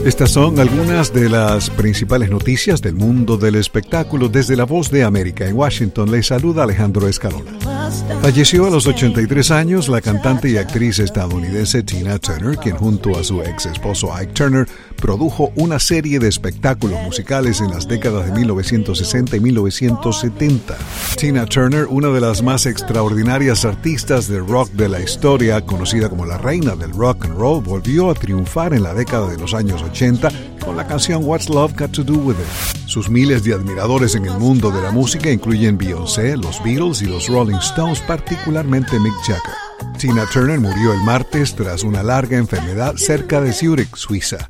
Estas son algunas de las principales noticias del mundo del espectáculo. Desde La Voz de América en Washington les saluda Alejandro Escalona. Falleció a los 83 años la cantante y actriz estadounidense Tina Turner, quien junto a su ex esposo Ike Turner produjo una serie de espectáculos musicales en las décadas de 1960 y 1970. Tina Turner, una de las más extraordinarias artistas de rock de la historia, conocida como la reina del rock and roll, volvió a triunfar en la década de los años 80 con la canción What's Love Got to Do With It. Sus miles de admiradores en el mundo de la música incluyen Beyoncé, los Beatles y los Rolling Stones, particularmente Mick Jagger. Tina Turner murió el martes tras una larga enfermedad cerca de Zúrich, Suiza.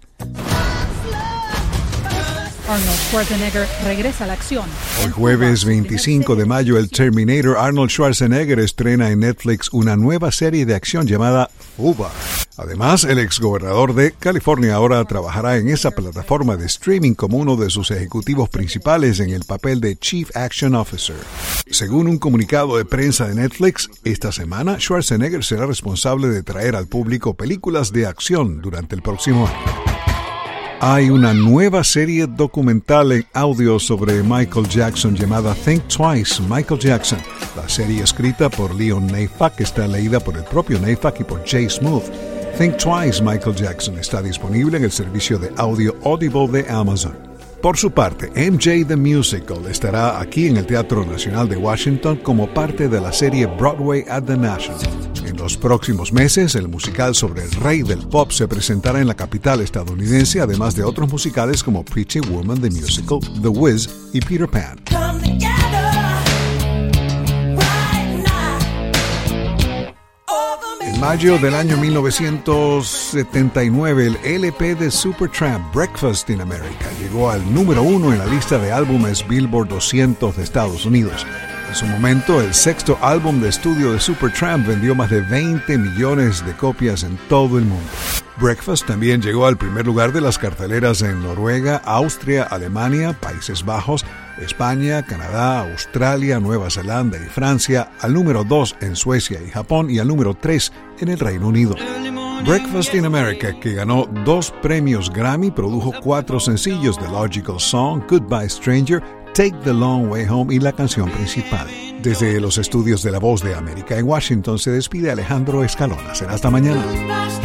Arnold Schwarzenegger regresa a la acción. Hoy jueves 25 de mayo, el Terminator Arnold Schwarzenegger estrena en Netflix una nueva serie de acción llamada Fubar. Además, el exgobernador de California ahora trabajará en esa plataforma de streaming como uno de sus ejecutivos principales en el papel de Chief Action Officer. Según un comunicado de prensa de Netflix, esta semana Schwarzenegger será responsable de traer al público películas de acción durante el próximo año. Hay una nueva serie documental en audio sobre Michael Jackson llamada Think Twice, Michael Jackson. La serie escrita por Leon Neyfakh está leída por el propio Neyfakh y por Jay Smooth. Think Twice, Michael Jackson está disponible en el servicio de audio Audible de Amazon. Por su parte, MJ The Musical estará aquí en el Teatro Nacional de Washington como parte de la serie Broadway at the National. En los próximos meses, el musical sobre el rey del pop se presentará en la capital estadounidense, además de otros musicales como Pretty Woman The Musical, The Wiz y Peter Pan. En mayo del año 1979, el LP de Supertramp, Breakfast in America, llegó al número 1 en la lista de álbumes Billboard 200 de Estados Unidos. En su momento, el sexto álbum de estudio de Supertramp vendió más de 20 millones de copias en todo el mundo. Breakfast también llegó al primer lugar de las carteleras en Noruega, Austria, Alemania, Países Bajos, España, Canadá, Australia, Nueva Zelanda y Francia, al número 2 en Suecia y Japón y al número 3 en el Reino Unido. Breakfast in America, que ganó 2 premios Grammy, produjo 4 sencillos: The Logical Song, Goodbye Stranger, Take the Long Way Home y la canción principal. Desde los estudios de La Voz de América en Washington se despide Alejandro Escalona. Será hasta mañana.